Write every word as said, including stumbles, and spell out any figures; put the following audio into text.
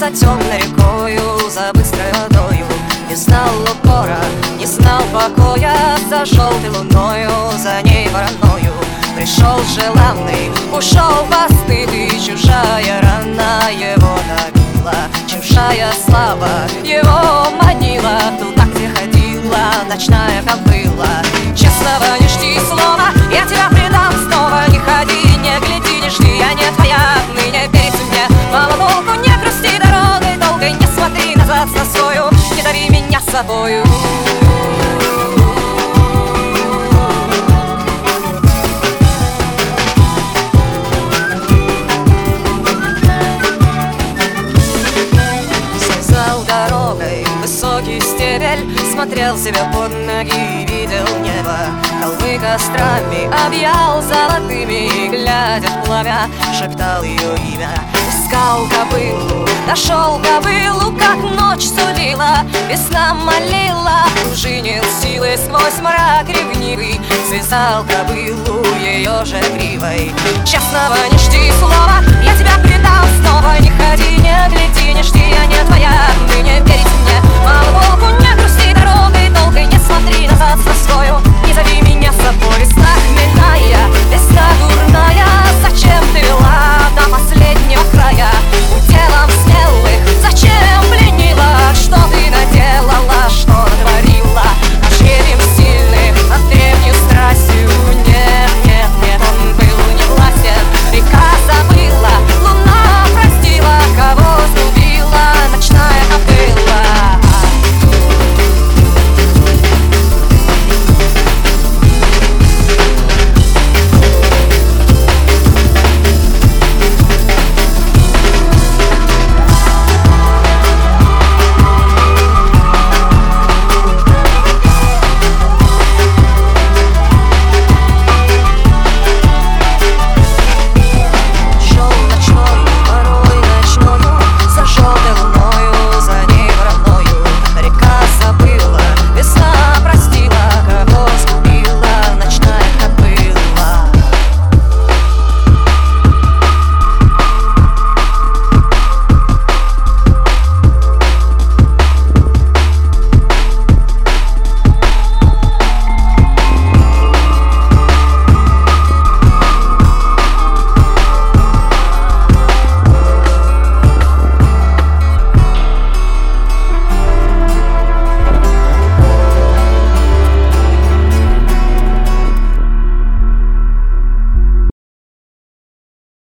темной рекою, за быстрой водою. Не знал укора, не знал покоя, за желтой луною, за ней вороною. Пришел желанный, ушел постыдый, чужая рана его добила, чужая слава его манила туда, где ходила ночная кобыла. Честного не жди слова, я тебя предам снова. Не ходи, не гляди, не жди, я не твоя, отныне верите мне. Мало толку, не грусти дорогой долгой, не смотри назад на свою, не дави меня с собою. Высокий стебель, смотрел себе под ноги, видел небо. Холмы кострами объял золотыми, глядя в пламя, шептал ее имя. Искал кобылу, нашел кобылу, как ночь сулила, весна молила, пружинил силой сквозь мрак ревнивый. Связал кобылу ее же гривой. Честного не жди слова, я тебя предам снова. Не ходи, не гляди, не жди, я не твоя, ты не верите мне. Мало толку, не грусти дорогой долгой, не смотри назад на свою, не зови меня